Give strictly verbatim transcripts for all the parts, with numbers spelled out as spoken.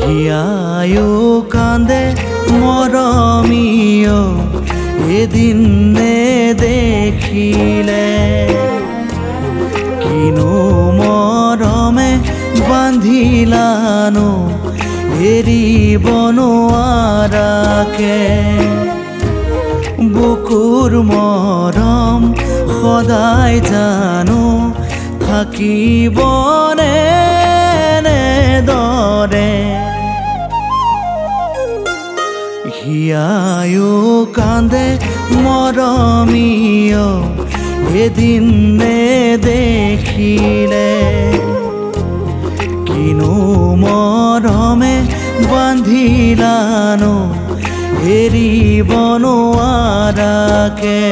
হিয়ায়ো কান্দে মৰমীয় এদিন নেদেখিলে কিনো মৰমে বান্ধিলানো এৰিব নোৱাৰাকে বুকুৰ মৰম সদায় জানো থাকিবনে দৰে হিয়ায়ো কান্দে মৰমীয় এদিন নেদেখিলে কিনো মৰমে বান্ধিলানো এৰিব নোৱাৰাকে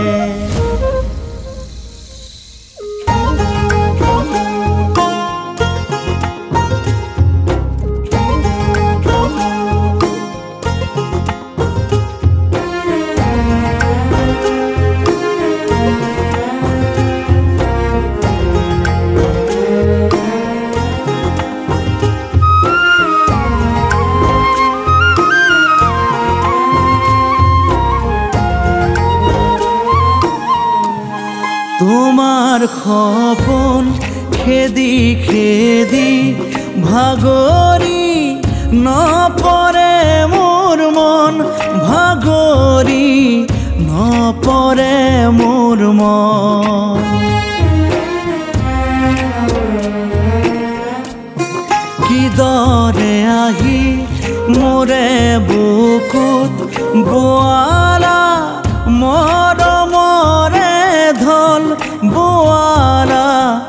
তোমার সপন খেদি খেদি ভাগরি নপরে মোর মন ভাগরি নপরে মোর মন কি দরে আহি মোরে বুকুত বোৱালা মৰমৰে ধল বোৱালা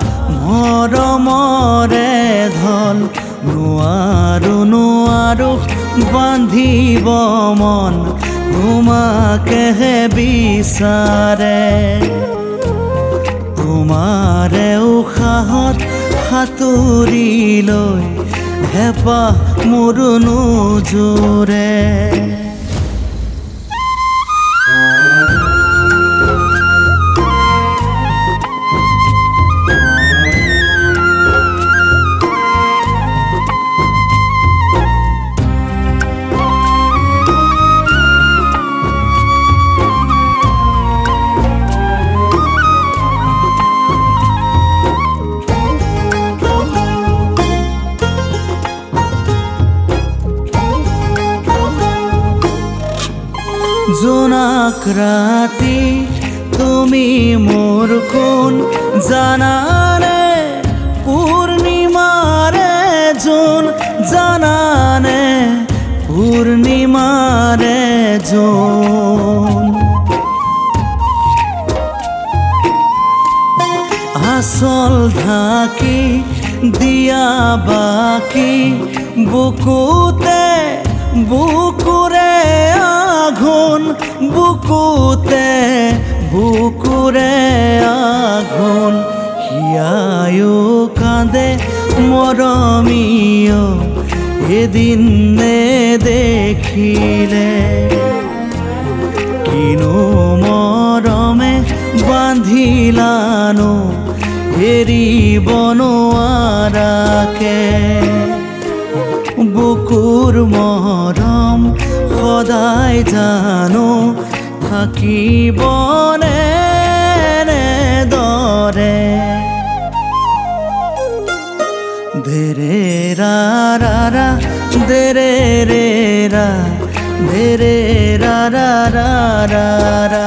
মৰমৰে ধল নোৱাৰো নোৱাৰো বান্ধিব মন তোমাকেহে বিচাৰে তোমাৰে উশাহত সাঁতুৰি লৈ হেঁপাহ মোৰ নোজোৰে জোনাক ৰাতি তুমি মোৰ কোন জানানে পূৰ্ণিমাৰে জোন জানানে পূৰ্ণিমাৰে জোন আচল ঢাকি দিয়া বাকি বুকুতে বুকুৰে আঘোন বুকুতে বুকুৰে আঘোন হিয়ায়ো কান্দে মৰমীয় এদিন নেদেখিলে কিনো মৰমে বান্ধিলানো এৰিব নোৱাৰাকে বুকুৰ মৰম সদায় জানো থাকিবনে দৰে ধেৰে ৰা ৰা ৰা ধেৰে ৰে ৰা ধেৰে ৰা ৰা ৰা ৰা ৰা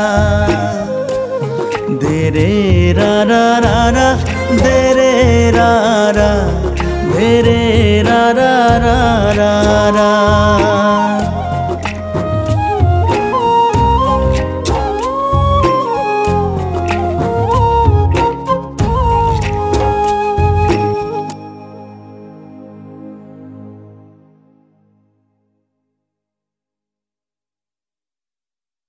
ধেৰে ৰা ৰা ৰা ৰা ধেৰে ৰা ৰা ধেৰে রা রা রা রা